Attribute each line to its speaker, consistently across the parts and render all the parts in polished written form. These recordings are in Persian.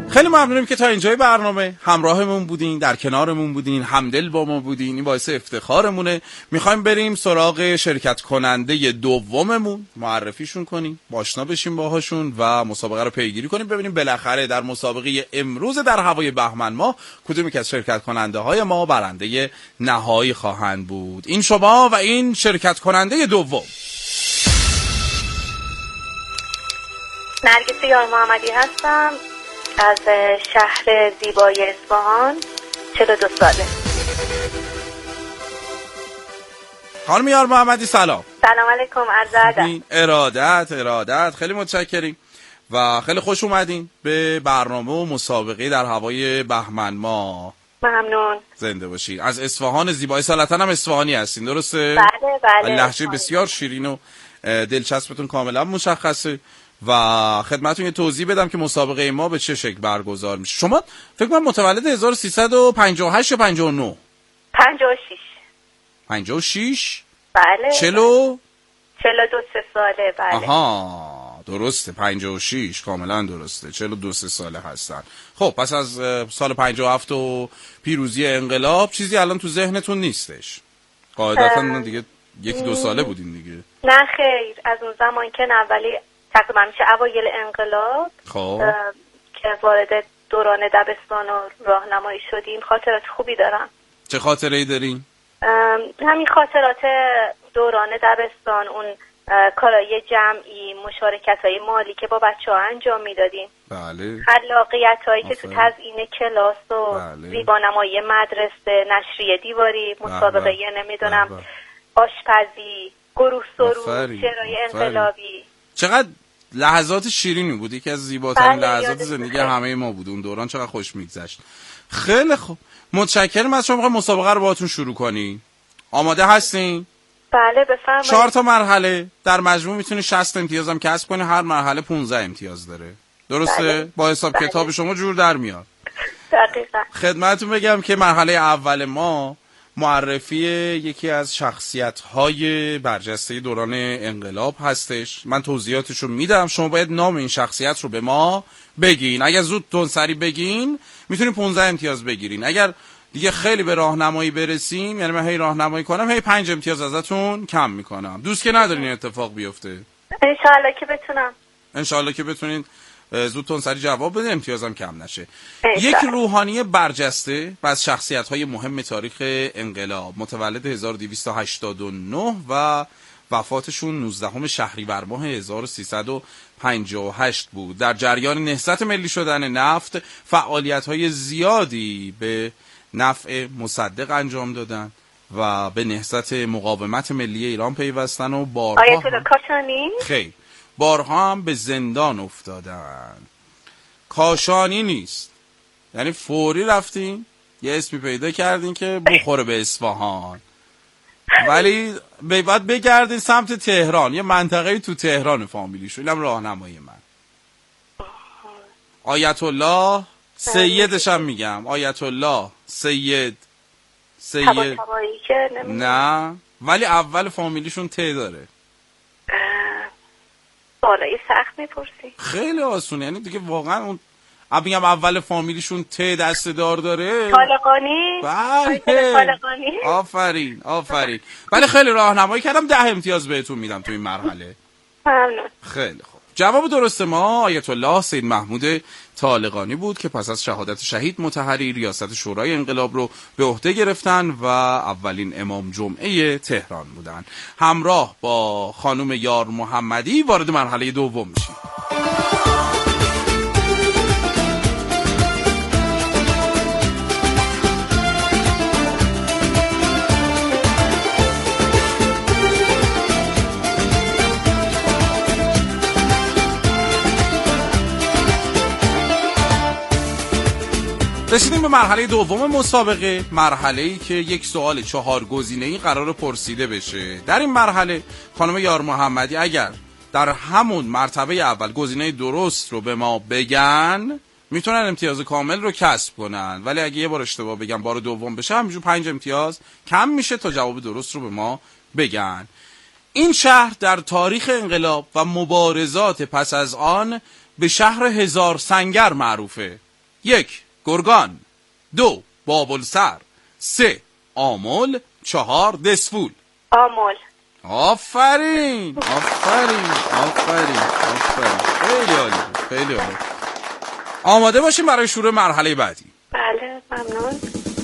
Speaker 1: خیلی ممنونیم که تا اینجای برنامه همراهمون بودین، در کنارمون بودین، همدل با ما بودین. این باعث افتخارمونه. میخوایم بریم سراغ شرکت کننده دوممون، معرفیشون کنیم، آشنا بشیم باهاشون و مسابقه رو پیگیری کنیم، ببینیم بالاخره در مسابقه امروز در هوای بهمن ماه کدوم یک از شرکت کننده های ما برنده نهایی خواهند بود. این شما و این شرکت کننده دوم.
Speaker 2: نرگس یار محمدی هستم از شهر زیبای اصفهان، 42 ساله.
Speaker 1: خانم یار محمدی سلام.
Speaker 2: سلام علیکم، عرض ادب.
Speaker 1: ارادت خیلی متشکریم و خیلی خوش اومدین به برنامه و مسابقه در هوای بهمن ماه.
Speaker 2: ممنون.
Speaker 1: زنده باشین. از اصفهان زیبای، اصالتا هم اصفهانی هستین درسته؟
Speaker 2: بله.
Speaker 1: لهجه بسیار شیرین و دلچسبتون کاملا مشخصه و خدمتتون یه توضیح بدم که مسابقه ما به چه شکل برگزار میشه. شما فکر کنم متولد 1358 یا 59؟
Speaker 2: 56.
Speaker 1: 56؟
Speaker 2: بله.
Speaker 1: 42
Speaker 2: ساله. بله.
Speaker 1: آها درسته، 56 کاملا درسته، 42 ساله هستن. خب پس از سال 57 و پیروزی انقلاب چیزی الان تو ذهنتون نیستش؟ قاعدتا دیگه یکی دو ساله بودین دیگه.
Speaker 2: نه خیر، از اون زمان که تقریبا میشه اوایل انقلاب
Speaker 1: خب
Speaker 2: که وارد دوران دبستان و راهنمایی شدیم خاطرات خوبی دارم.
Speaker 1: چه خاطره‌ای دارین؟
Speaker 2: همین خاطرات دوران دبستان، اون کارهای جمعی، مشارکت‌های مالی که با بچه‌ها انجام میدادیم.
Speaker 1: بله.
Speaker 2: خلاقیت‌هایی که تو تزیین کلاس و
Speaker 1: بله.
Speaker 2: زیبانمایی مدرسه، نشریه دیواری، مسابقه نمیدونم آشپزی، گروه سرود، شعرهای انقلابی.
Speaker 1: چقدر لحظات شیرینی بود، یکی از زیباترین لحظات زندگی همه ما بود اون دوران. چقدر خوش میگذشت. خیلی خوب، متشکرم از شما. میخوایم مسابقه رو باهاتون شروع کنیم. آماده هستین؟
Speaker 2: بله بفرمایید.
Speaker 1: 4 تا مرحله، در مجموع میتونی 60 امتیاز هم کسب کنی. هر مرحله 15 امتیاز داره. درسته؟
Speaker 2: بله.
Speaker 1: با حساب کتاب شما جور در میاد.
Speaker 2: دقیقاً.
Speaker 1: خدمتتون بگم که مرحله اول ما معرفی یکی از شخصیت‌های برجسته دوران انقلاب هستش. من توضیحاتشو میدم، شما باید نام این شخصیت رو به ما بگین. اگر زود تندسری بگین میتونین 15 امتیاز بگیرین. اگر دیگه خیلی به راهنمایی برسیم، یعنی من هی راهنمایی کنم هی 5 امتیاز ازتون کم میکنم. دوست که ندارین اتفاق بیفته. انشالله که بتونین زود تندسری جواب بده، امتیازم کم نشه. یک روحانی برجسته و از شخصیت‌های مهم تاریخ انقلاب، متولد 1289 و وفاتشون 19 شهریور ماه 1358 بود. در جریان نهضت ملی شدن نفت فعالیت‌های زیادی به نفع مصدق انجام دادن و به نهضت مقاومت ملی ایران پیوستن و
Speaker 2: آیت الله کاشانی
Speaker 1: بارها هم به زندان افتادن. کاشانی نیست، یعنی فوری رفتین یه اسمی پیدا کردین که بخوره به اصفهان، ولی باید بگردین سمت تهران، یه منطقه تو تهران فامیلیشون. اینم راهنمای من. آیت الله سیدش هم میگم، آیت الله سید نه، ولی اول فامیلیشون ت داره.
Speaker 2: بالای سخت میپرسی.
Speaker 1: خیلی آسونه، یعنی دیگه واقعا اون میگم اول فامیلیشون ت دست دار داره.
Speaker 2: طالقانی.
Speaker 1: بله. آفرین. ولی خیلی راهنمایی کردم، 10 امتیاز بهتون میدم تو این مرحله.
Speaker 2: ممنون.
Speaker 1: خیلی خوب. جواب درست ما آیت الله سید محمود طالقانی بود که پس از شهادت شهید مطهری ریاست شورای انقلاب رو به عهده گرفتن و اولین امام جمعه تهران بودن. همراه با خانم یار محمدی وارد مرحله دوم میشیم. رسیدیم به مرحله دوم مسابقه، مرحله‌ای که یک سوال 4 گزینه‌ای قرار پرسیده بشه. در این مرحله خانم یار محمدی اگر در همون مرتبه اول گزینه درست رو به ما بگن میتونن امتیاز کامل رو کسب کنن، ولی اگه یه بار اشتباه بگن بار دوم بشه همینجور 5 امتیاز کم میشه تا جواب درست رو به ما بگن. این شهر در تاریخ انقلاب و مبارزات پس از آن به شهر هزار سنگر معروفه. 1. گرگان. 2. بابلسر. 3. آمل. 4. دسفول.
Speaker 2: آمل.
Speaker 1: آفرین آفرین آفرین آفرین، خیلی عالی خیلی عالی. آماده باشیم برای شروع مرحله بعدی.
Speaker 2: بله ممنون.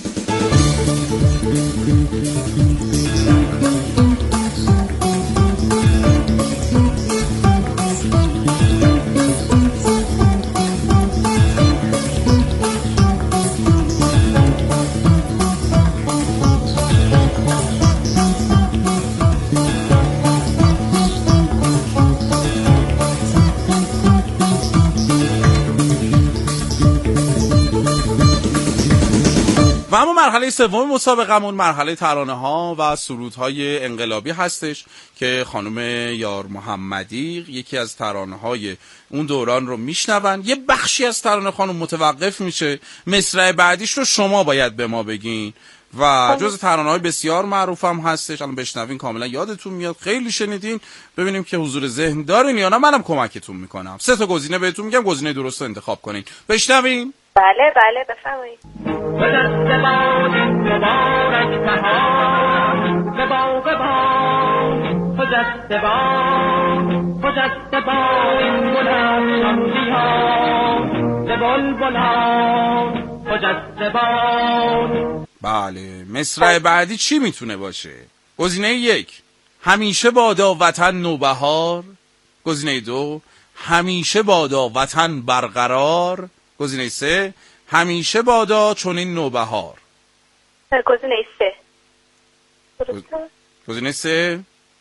Speaker 1: و اما مرحله سوم مسابقمون مرحله ترانه‌ها و سرودهای انقلابی هستش که خانم یار محمدی یکی از ترانه‌های اون دوران رو میشنون. یه بخشی از ترانه خانم متوقف میشه، مصرع بعدیش رو شما باید به ما بگین و جز ترانه‌های بسیار معروف هم هستش. الان بشنوین کاملا یادتون میاد، خیلی شنیدین. ببینیم که حضور ذهن دارین یا نه. منم کمکتون میکنم. 3 تا گزینه بهتون میگم، گزینه درست رو انتخاب کنین. بشنوین.
Speaker 2: بله بله بفرمایید.
Speaker 3: به دست باد مبارک بهار، به باغ باد خجسته باد، خجسته باد این گل افشان ها، به بلبلان خجسته باد.
Speaker 1: بله، مصرع بعدی چی میتونه باشه؟ گزینه 1 همیشه بادا وطن نوبهار. گزینه 2 همیشه بادا وطن برقرار. گزینه 3 همیشه بادا چنین نوبهار.
Speaker 2: گزینه 3. درسته؟
Speaker 1: گزینه 3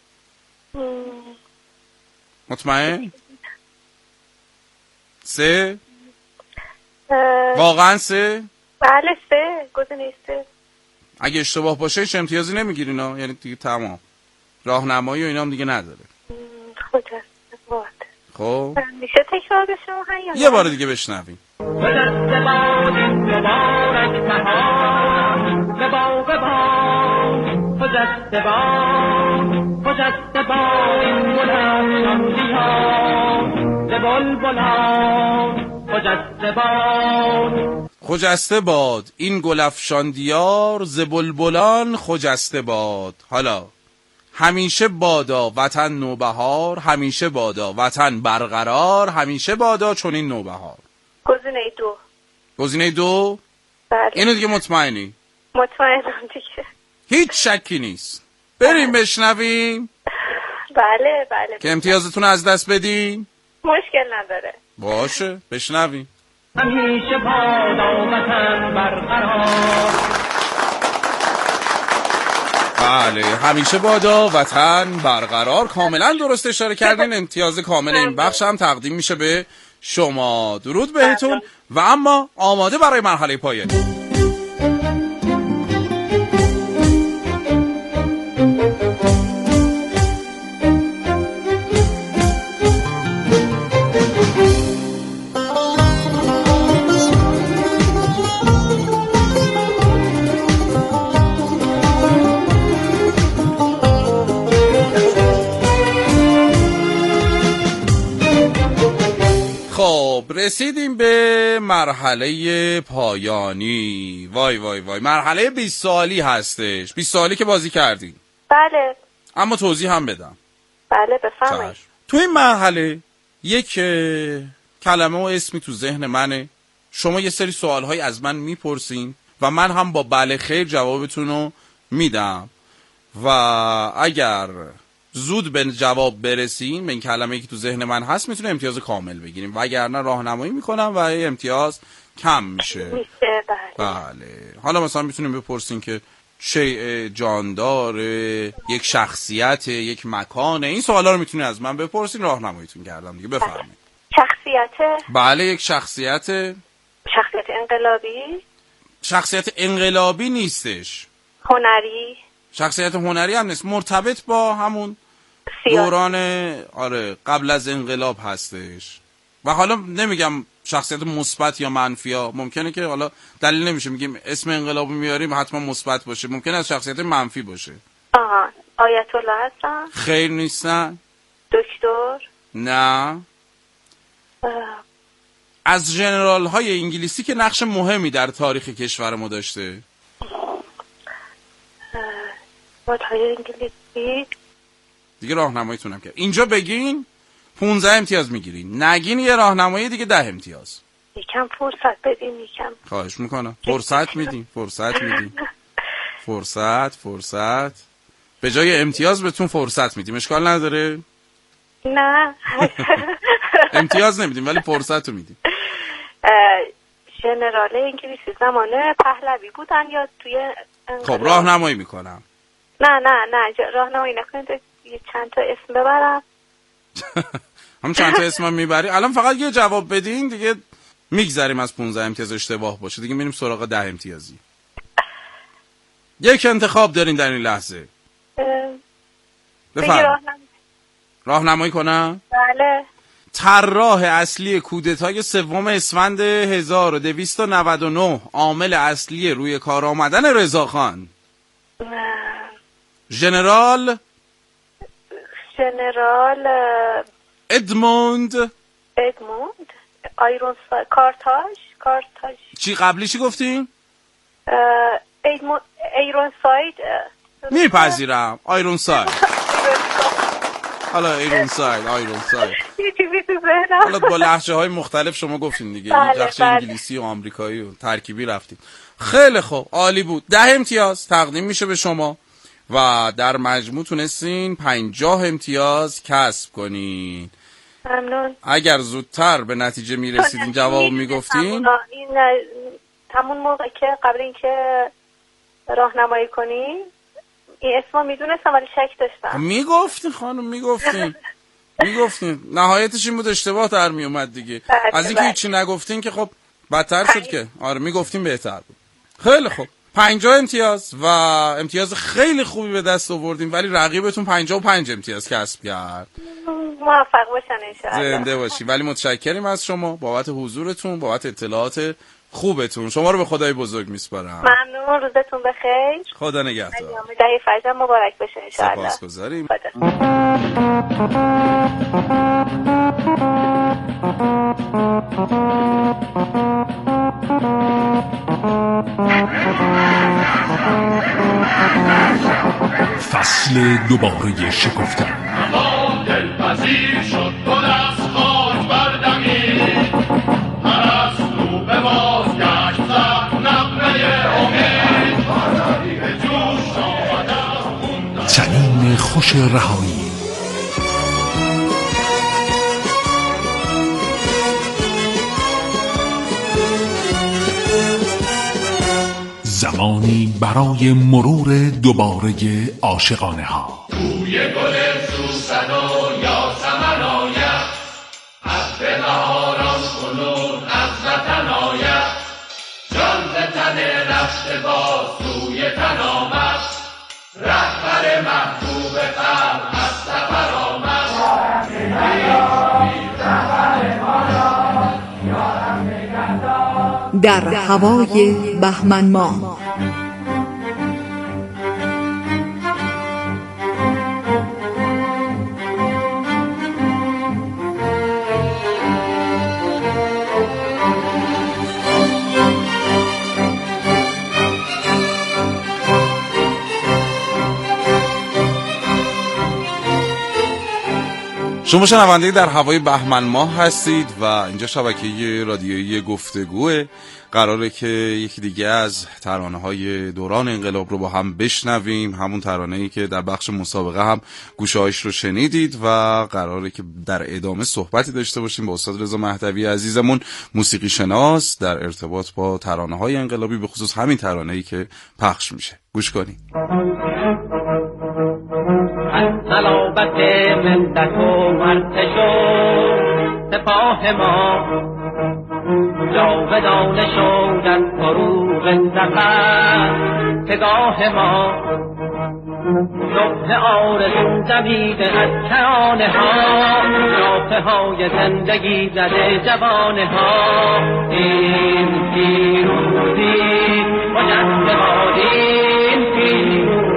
Speaker 1: مطمئن؟ 3 واقعا 3؟
Speaker 2: بله 3. گزینه 3.
Speaker 1: اگه اشتباه باشه هیچ امتیازی نمیگیرین ها، یعنی دیگه تمام. راهنمایی و اینا هم دیگه نداره.
Speaker 2: خجسته باد.
Speaker 1: خب
Speaker 2: میشه تکرار بشه
Speaker 1: یه بار دیگه بشنویم.
Speaker 3: به دست باد مبارک بهار، به باغ باد خجسته باد، خجسته باد این گل افشان ها، به بلبلان خجسته باد.
Speaker 1: خجسته باد این گل افشان دیار، ز بلبلان خجسته باد. حالا همیشه بادا وطن نوبهار، همیشه بادا وطن برقرار، همیشه بادا چنین نوبهار.
Speaker 2: گزینه 2.
Speaker 1: گزینه 2؟
Speaker 2: بله.
Speaker 1: اینو دیگه مطمئنی؟
Speaker 2: مطمئنم دیگه.
Speaker 1: هیچ شکی نیست. بریم بشنویم
Speaker 2: بله بله.
Speaker 1: که امتیازتون از دست بدین.
Speaker 2: مشکل نداره.
Speaker 1: باشه بشنویم.
Speaker 3: همیشه بادا وطن برقرار.
Speaker 1: بله، همیشه بادا وطن برقرار. کاملا درست اشاره کردین. امتیاز کامل این بخش هم تقدیم میشه به شما. درود بهتون. و اما آماده برای مرحله پایانی. خب رسیدیم به مرحله پایانی. وای وای وای، مرحله 20 سالی هستش. 20 سالی که بازی کردیم.
Speaker 2: بله
Speaker 1: اما توضیح هم بدم.
Speaker 2: بله بفرمایید.
Speaker 1: تو این مرحله یک کلمه و اسمی تو ذهن منه. شما یه سری سوالهای از من میپرسین و من هم با بله خیر جوابتون رو میدم و اگر زود به جواب برسین به این کلمه‌ای که تو ذهن من هست میتونه امتیاز کامل بگیریم و اگر نه راهنمایی میکنم و امتیاز کم میشه. بله. حالا مثلا میتونیم بپرسین که چه جاندار، یک شخصیت، یک مکان. این سوالا رو میتونین از من بپرسین، راهنماییتون کردم دیگه. بفرمایید.
Speaker 2: شخصیت؟
Speaker 1: بله یک شخصیت.
Speaker 2: شخصیت انقلابی؟
Speaker 1: شخصیت انقلابی نیستش.
Speaker 2: هنری؟
Speaker 1: شخصیت هنری هم نیست، مرتبط با همون دوران قبل از انقلاب هستش. و حالا نمیگم شخصیت مثبت یا منفی ها، ممکنه که حالا دلیل نمیشه میگیم اسم انقلابی میاریم حتما مثبت باشه، ممکنه از شخصیت منفی باشه.
Speaker 2: آیت الله هستن؟
Speaker 1: خیر نیستن.
Speaker 2: دکتر؟
Speaker 1: نه. از ژنرال های انگلیسی که نقش مهمی در تاریخ کشور ما داشته.
Speaker 2: های انگلیسی
Speaker 1: دیگه راهنماییتونم کرد. اینجا بگین 15 امتیاز میگیرین، نگین یه راهنمایی دیگه 10 امتیاز.
Speaker 2: یکم فرصت بدین یکم.
Speaker 1: خواهش میکنم. فرصت میدیم. فرصت به جای امتیاز بهتون فرصت میدیم. اشکال نداره؟
Speaker 2: نه.
Speaker 1: امتیاز نمیدیم ولی فرصت رو میدیم.
Speaker 2: ژنرال انگلیسی زمانه پهلوی بودن یا توی
Speaker 1: خب راهنمایی میکنم.
Speaker 2: نه راهنمایی نکنید، یه چند تا اسم ببرم.
Speaker 1: هم چند تا اسم میبری. الان فقط یه جواب بدین دیگه میگذریم از 15 امتیاز اشتباه باشه دیگه میریم سراغ 10 امتیازی. یک انتخاب دارین در این لحظه. بفرمایید. راهنمایی کنم؟
Speaker 2: بله.
Speaker 1: طراح اصلی کودتای 3 اسفند 1299، عامل اصلی روی کار آمدن رضاخان. ژنرال ادموند
Speaker 2: آیرونساید. کارتاژ.
Speaker 1: چی قبلی چی گفتین؟
Speaker 2: ایرونساید.
Speaker 1: میپذیرم. آیرونساید. حالا ایرونساید
Speaker 2: یه چیزی تو ذهنم.
Speaker 1: حالا با لهجه های مختلف شما گفتین دیگه. لهجه انگلیسی و آمریکایی و ترکیبی رفتیم. خیلی خوب، عالی بود. 10 امتیاز تقدیم میشه به شما و در مجموع تونستین 50 امتیاز کسب کنین.
Speaker 2: ممنون.
Speaker 1: اگر زودتر به نتیجه میرسیدین جواب میگفتین.
Speaker 2: این همون موقع که قبل اینکه راهنمایی کنین این اسمو میدونستم ولی شک داشتم.
Speaker 1: میگفتین خانم، میگفتین نهایتش این بود اشتباه در میومد دیگه. از اینکه هیچی نگفتین که خب بدتر شد که. آره میگفتین بهتر بود. خیلی خوب، 50 امتیاز و امتیاز خیلی خوبی به دست آوردین ولی رقیبتون 55 امتیاز کسب کرد.
Speaker 2: موفق باشن انشاءالله.
Speaker 1: زنده باشی. ولی متشکریم از شما بابت حضورتون، بابت اطلاعات خوبتون. شما رو به خدای بزرگ میسپارم.
Speaker 2: ممنون، روزتون بخیر.
Speaker 1: خدا نگهدار.
Speaker 2: ایام دهه فجر مبارک بشه انشاءالله.
Speaker 1: سپاسگزاریم.
Speaker 4: فصل دوباره شکفتن.
Speaker 3: دلپذیر شد گل از خاک بردمید، پرستو به بازگشت زد نغمه امید، به جوش آمد از خون
Speaker 4: چنین خوش رهایی. زمانی برای مرور دوباره عاشقانه ها.
Speaker 3: توی گل سوسن و یاسمن آید، عطر بهاران کنون از وطن آید، جان ز تن رفته باز سوی تن آمد، رهبر محبوب قلب از سفر آمد.
Speaker 5: در هوای بهمن ماه.
Speaker 1: شما شنونده در هوای بهمن ماه هستید و اینجا شبکه رادیویی گفتگوه. قراره که یکی دیگه از ترانه‌های دوران انقلاب رو با هم بشنویم، همون ترانه‌ای که در بخش مسابقه هم گوشه‌هاش رو شنیدید و قراره که در ادامه صحبتی داشته باشیم با استاد رضا مهدوی عزیزمون، موسیقی شناس، در ارتباط با ترانه‌های انقلابی، به خصوص همین ترانه‌ای که پخش میشه. گوش کنید.
Speaker 3: صلابت ملت و ارتش و سپاه ما جاودانه شد از فروغ ظفر پگاه ما، نقطه آرزو دمیده از کرانه ها، نافه های زندگی زده جوانه ها. این پیروزی مجد بادی، این پیروزی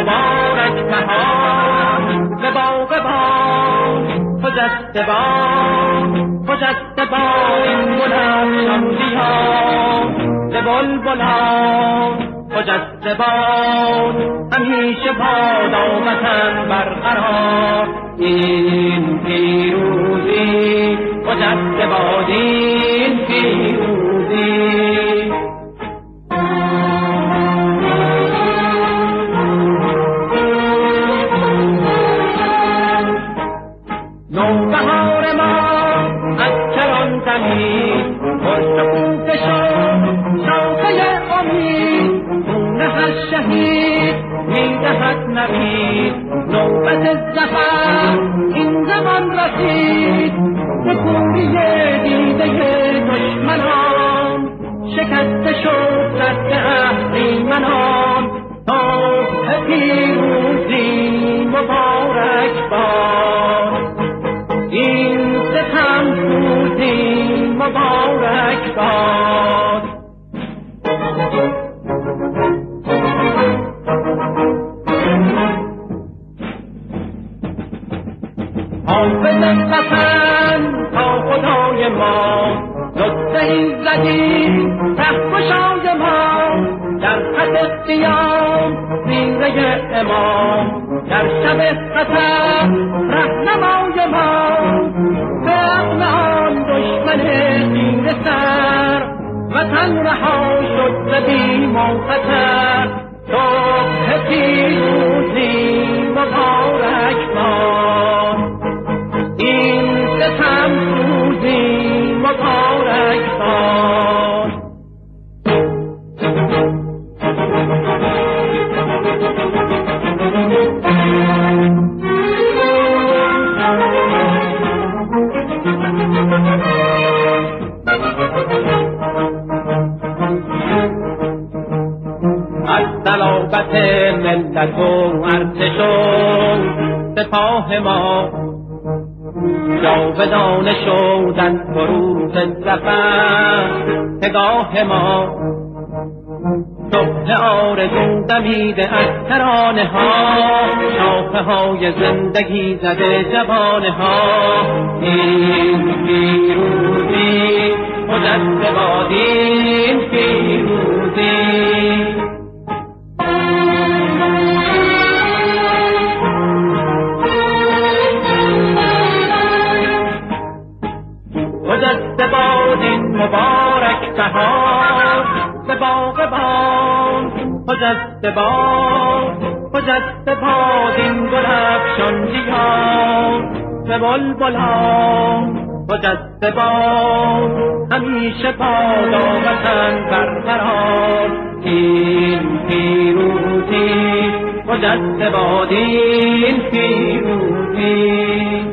Speaker 6: مبارک بهار به باغ باد خجسته باد خجسته باد این گلفشان زیاد به بلبلان خجسته باد همیشه باد وطن برقرار این پیروزی خجسته باد این پیروزی نوبهار ما از کران زمین پرشکوفه شد شاخه امید خونه هر شهید میدهد نوید نوبت ظفر این زمان رسید به کوری دیده دشمنان شکسته شد رد اهریمنان صبح پیروزی مبارک باد این ستم روزی مبارک باد حافظ وطن تا خدای ما نطفه ایزدی رهگشای ما در خط قیام زیره امام در شب خطر رهنمای ما به عقل آن دشمن خیره سر وطن رها شد ز بیم و خطر صبح پیروزی مبارک باد این ستم روزی مبارک باد از صلابت ملت و ارتش و سپاه ما جاودانه شدن فروغ ظفر پگاه ما صبح آرزو دمیده از ترانه ها شاخه های زندگی زده جوانه ها این پیروزی خجسته باد این پیروزی خجسته باد این مبارک بهار به باغ باد خجسته باد خجسته باد این گلفشان زیاد به بلبلان خجسته باد همیشه باد وطن برقرار این پیروزی خجسته باد این پیروزی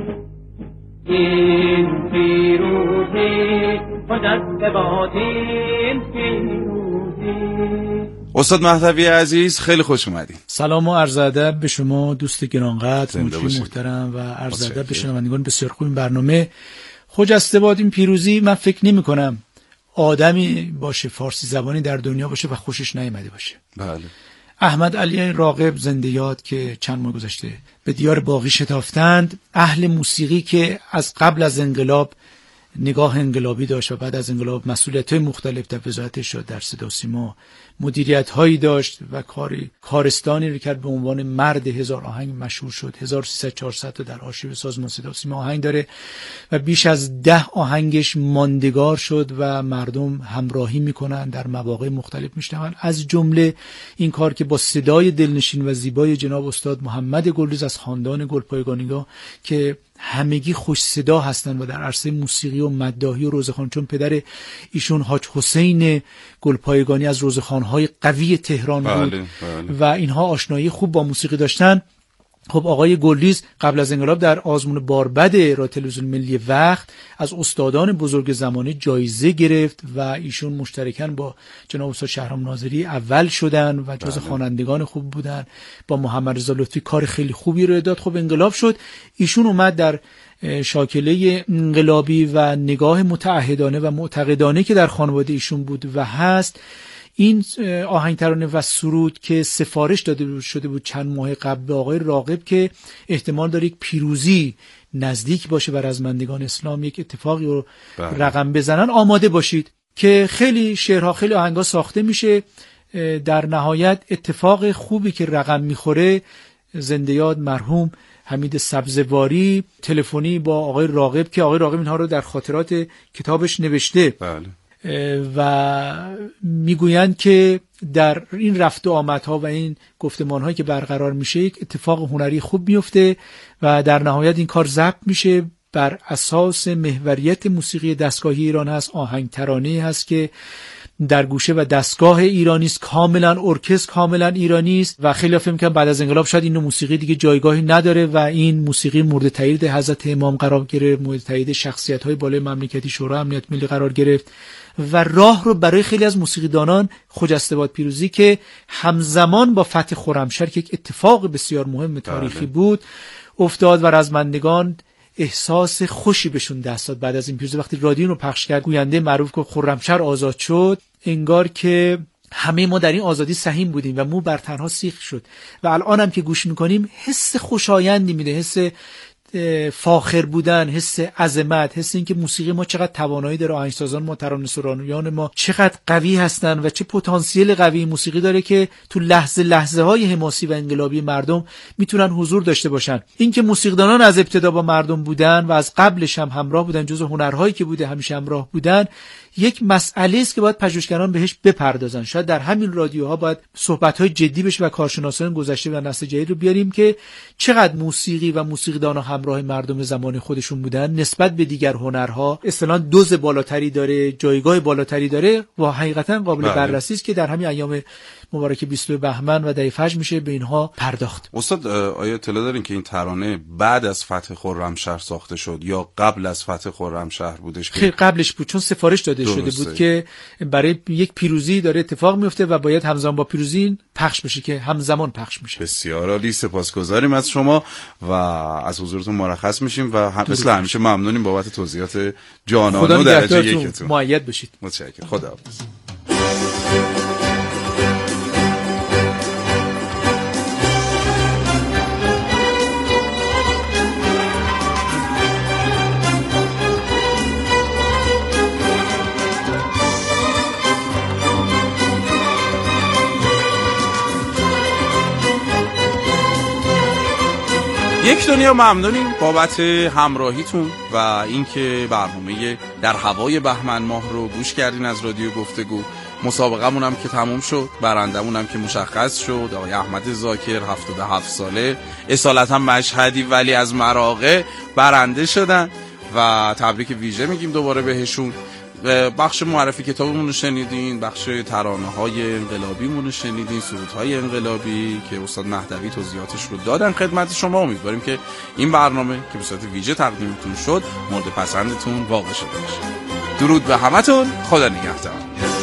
Speaker 6: این پیروزی خجسته باد این پیروزی.
Speaker 1: استاد مهدوی عزیز خیلی خوش اومدید.
Speaker 7: سلام و عرض ادب به شما دوست گرانقدر مجری محترم و عرض ادب به شنوندگان بسیار خوب این برنامه خجسته باد این پیروزی. من فکر نمی کنم آدمی باشه فارسی زبانی در دنیا باشه و خوشش نیامده باشه.
Speaker 1: بله.
Speaker 7: احمد علی راغب زنده یاد که چند ماه گذشته به دیار باقی شتافتند، اهل موسیقی که از قبل از انقلاب نگاه انقلابی داشت و بعد از انقلاب مسئولیت‌های مختلف در وزارت شد، در صدا و سیما مدیریت‌هایی داشت و کارستانی رو کرد به عنوان مرد هزار آهنگ مشهور شد. 1300-400 تا در آرشیو سازمان صدا و سیما آهنگ داره و بیش از 10 آهنگش ماندگار شد و مردم همراهی میکنن، در مواقع مختلف میشنون. از جمله این کار که با صدای دلنشین و زیبای جناب استاد محمد گلریز از خاندان گلپایگانی‌ها که همگی خوش صدا هستن و در عرصه موسیقی و مداحی و روزخوان، چون پدر ایشون حاج حسین گلپایگانی از روزخوان‌های قوی تهران بود. بله. و اینها آشنایی خوب با موسیقی داشتن. خب آقای گلریز قبل از انقلاب در آزمون باربد رادیو تلویزیون ملی وقت از استادان بزرگ زمانه جایزه گرفت و ایشون مشترکاً با جناب استاد شهرام ناظری اول شدن و جز خوانندگان خوب بودن. با محمد رضا لطفی کار خیلی خوبی رو داد. خب انقلاب شد، ایشون اومد در شاکله انقلابی و نگاه متعهدانه و معتقدانه که در خانواده ایشون بود و هست، این آهنگ ترانه و سرود که سفارش داده شده بود چند ماه قبل به آقای راغب که احتمال داره یک پیروزی نزدیک باشه بر رزمندگان اسلام، یک اتفاقی رو رقم بزنن، آماده باشید که خیلی شعرها خیلی آهنگا ساخته میشه. در نهایت اتفاق خوبی که رقم میخوره، زنده یاد مرحوم حمید سبزواری تلفنی با آقای راغب که آقای راغب اینها رو در خاطرات کتابش نوشته و میگویند که در این رفت و آمدها و این گفتمان‌هایی که برقرار میشه یک اتفاق هنری خوب میفته و در نهایت این کار ضبط میشه. بر اساس محوریت موسیقی دستگاهی ایران هست، آهنگ ترانه هست که در گوشه و دستگاه ایرانی است، کاملا ارکستر کاملا ایرانی است و خیلی فهم کنم بعد از انقلاب شاید این موسیقی دیگه جایگاهی نداره و این موسیقی مورد تایید حضرت امام قرار گرفت، مورد تایید شخصیت‌های بالای مملکتی شورای امنیت ملی قرار گرفت و راه رو برای خیلی از موسیقیدانان خجسته باد پیروزی که همزمان با فتح خرمشهر که یک اتفاق بسیار مهم تاریخی بود افتاد و رزمندگان احساس خوشی بهشون دست داد. بعد از این پیروزی وقتی رادیو رو پخش کرد، گوینده معروف که خرمشهر آزاد شد، انگار که همه ما در این آزادی سهیم بودیم و مو بر تنها سیخ شد و الان هم که گوش میکنیم حس خوشایندی میده، حس فاخر بودن، حس عظمت، حس این که موسیقی ما چقدر توانایی داره، آهنگسازان ما، ترانه‌سرایان ما چقدر قوی هستن و چه پتانسیل قوی موسیقی داره که تو لحظه های حماسی و انقلابی مردم میتونن حضور داشته باشن. این که موسیقیدانان از ابتدا با مردم بودن و از قبلش هم همراه بودن، جزو هنرهایی که بوده همیشه همراه بودن، یک مسئله است که باید پژوهشگران بهش بپردازن. شاید در همین رادیوها باید صحبت‌های جدی بشه و کارشناسان گذشته و نسل جدید رو بیاریم که چقدر موسیقی و موسیقیدانان همراه مردم زمان خودشون بودن، نسبت به دیگر هنرها اصطلاحاً دوز بالاتری داره، جایگاه بالاتری داره و حقیقتا قابل بررسی است که در همین ایام مبارک 20 بهمن و دهه فجر میشه به اینها پرداخت.
Speaker 1: استاد آیا اطلاع دارین که این ترانه بعد از فتح خرمشهر ساخته شد یا قبل از فتح خرمشهر بودش؟
Speaker 7: خیلی قبلش بود، چون سفارش داده شده بود که برای یک پیروزی داره اتفاق میفته و باید همزمان با پیروزی پخش بشه که همزمان پخش میشه.
Speaker 1: بسیار عالی، سپاسگزاریم از شما و از حضورتون مرخص میشیم و مثل همیشه ممنونیم بابت توضیحات جانانه و درجه یکتون.
Speaker 7: مؤید باشید.
Speaker 1: متشکرم. خداحافظ. یک دنیا ممنونیم بابت همراهیتون و اینکه برنامه در هوای بهمن ماه رو گوش کردین از رادیو گفتگو. مسابقمون هم که تموم شد، برندمون هم که مشخص شد، آقای احمد ذاکر 77 ساله، اصالتا مشهدی ولی از مراغه، برنده شدن و تبریک ویژه میگیم دوباره بهشون. بخش معرفی کتابمون رو شنیدین، بخش ترانه‌های انقلابیمون رو شنیدین، سرودهای انقلابی که استاد مهدوی توضیحاتش رو دادن خدمت شما. امیدواریم که این برنامه که به صورت ویژه تقدیمتون شد مورد پسندتون واقع شده باشه. درود به همتون، خدا نگهدار.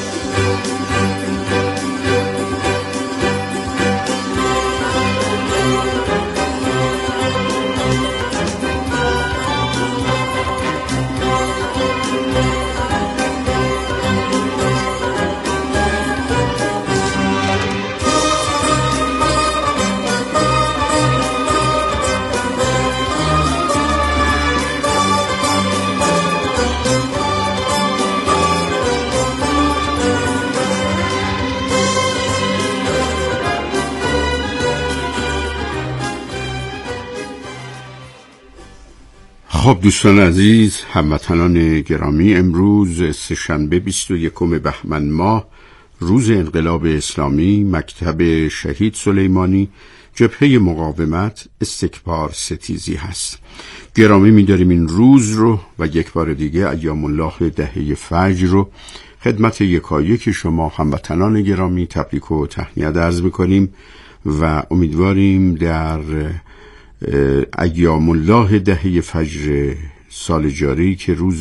Speaker 8: خب دوستان عزیز، هموطنان گرامی، امروز سه‌شنبه 21 بهمن ماه، روز انقلاب اسلامی، مکتب شهید سلیمانی، جبهه مقاومت، استکبار ستیزی هست. گرامی می‌داریم این روز رو و یک بار دیگه ایام الله دهه فجر رو خدمت یکایک شما هموطنان گرامی تبریک و تهنیت عرض می‌کنیم و امیدواریم در ایام الله دهه فجر سال جاری که روز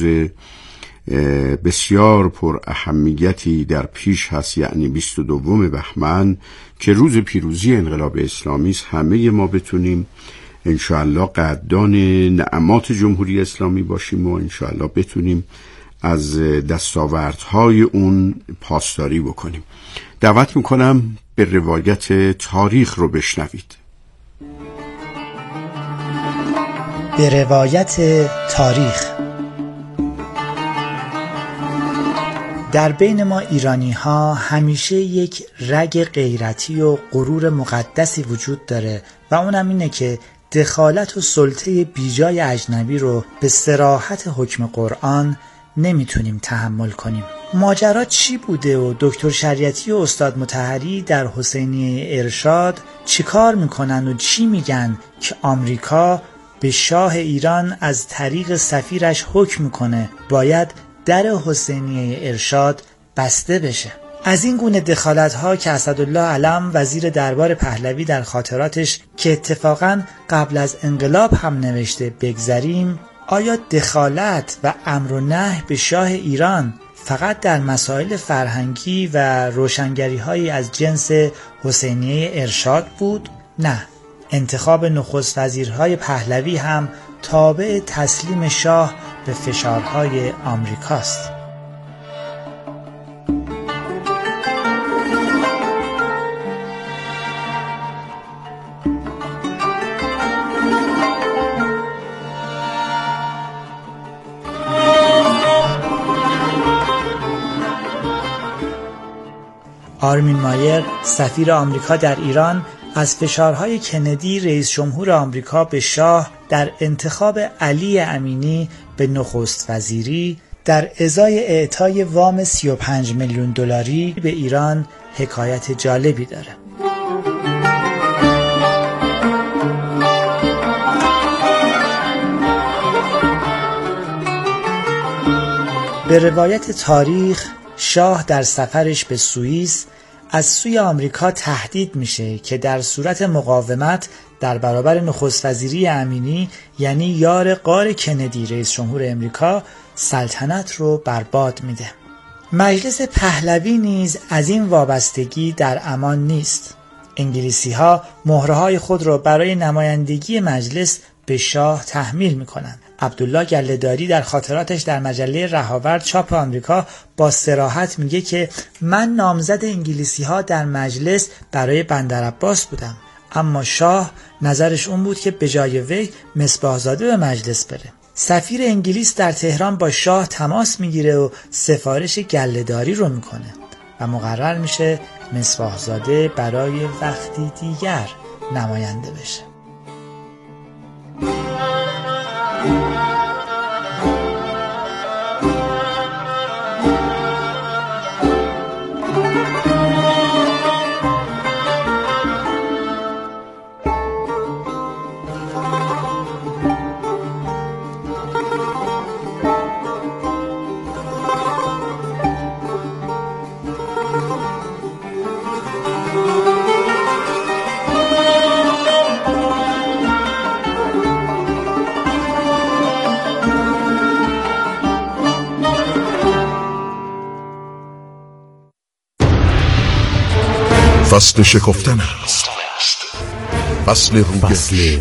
Speaker 8: بسیار پر اهمیتی در پیش هست، یعنی 22 بهمن که روز پیروزی انقلاب اسلامی است، همه ما بتونیم انشاءالله قدردان نعمات جمهوری اسلامی باشیم و انشاءالله بتونیم از دستاوردهای اون پاسداری بکنیم. دعوت میکنم به روایت تاریخ رو بشنوید.
Speaker 9: به روایت تاریخ. در بین ما ایرانی ها همیشه یک رگ غیرتی و غرور مقدسی وجود داره و اونم اینه که دخالت و سلطه بیجای اجنبی رو به صراحت حکم قرآن نمیتونیم تحمل کنیم. ماجرا چی بوده و دکتر شریعتی و استاد مطهری در حسینیه ارشاد چیکار میکنن و چی میگن که آمریکا به شاه ایران از طریق سفیرش حکم میکنه باید در حسینیه ارشاد بسته بشه؟ از این گونه دخالت‌ها که اسدالله علم وزیر دربار پهلوی در خاطراتش که اتفاقاً قبل از انقلاب هم نوشته بگذریم، آیا دخالت و امر و نهی به شاه ایران فقط در مسائل فرهنگی و روشنگری‌هایی از جنس حسینیه ارشاد بود؟ نه، انتخاب نخست وزیرهای پهلوی هم تابع تسلیم شاه به فشارهای آمریکاست. آرمین مایر سفیر آمریکا در ایران از فشارهای کندی رئیس جمهور آمریکا به شاه در انتخاب علی امینی به نخست وزیری در ازای اعطای وام 35 میلیون دلاری به ایران حکایت جالبی داره. به روایت تاریخ شاه در سفرش به سوئیس از سوی آمریکا تهدید میشه که در صورت مقاومت در برابر نخست وزیری امینی یعنی یار غار کندی رئیس جمهور آمریکا سلطنت رو برباد میده. مجلس پهلوی نیز از این وابستگی در امان نیست. انگلیسی ها مهره‌های خود را برای نمایندگی مجلس به شاه تحمیل میکنند. عبدالله گله‌داری در خاطراتش در مجله رهاورد چاپ آمریکا با صراحت میگه که من نامزد انگلیسی ها در مجلس برای بندرعباس بودم، اما شاه نظرش اون بود که به جای وی مصباحزاده به مجلس بره. سفیر انگلیس در تهران با شاه تماس میگیره و سفارش گله‌داری رو میکنه و مقرر میشه مصباحزاده برای وقتی دیگر نماینده بشه.
Speaker 10: فصل شکفتن است، فصل رویش.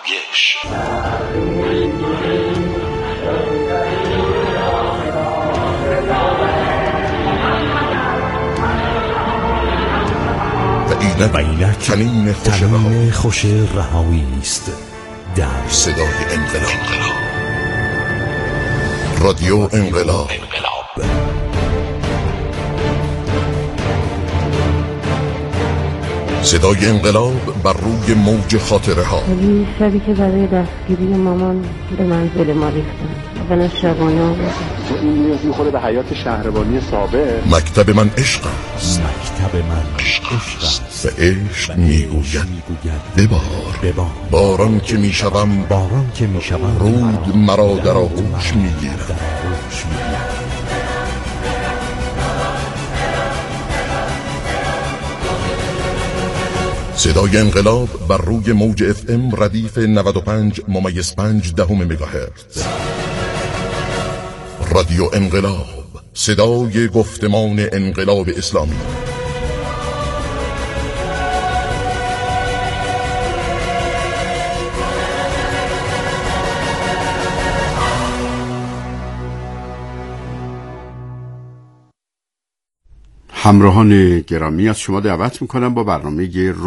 Speaker 10: و اینک تنین خوش رهایی است در صدای انقلاب. رادیو انقلاب. صدای انقلاب بر روی موج خاطره ها.
Speaker 11: شبی که برای دستگیری مامان به منزل ما ریختن و من شبانه آمدم.
Speaker 12: این نیاز میخوره به حیات شهربانی سابق.
Speaker 10: مکتب من عشق است.
Speaker 12: مکتب من عشق است.
Speaker 10: و عشق میگوید ببار. باران که میشوم رود مرا در آغوش میگیرد. صدای انقلاب بر روی موج FM ردیف 95.5 مگاهرتز. رادیو انقلاب، صدای گفتمان انقلاب اسلامی.
Speaker 8: همراهان گرامی، از شما دعوت میکنم با برنامه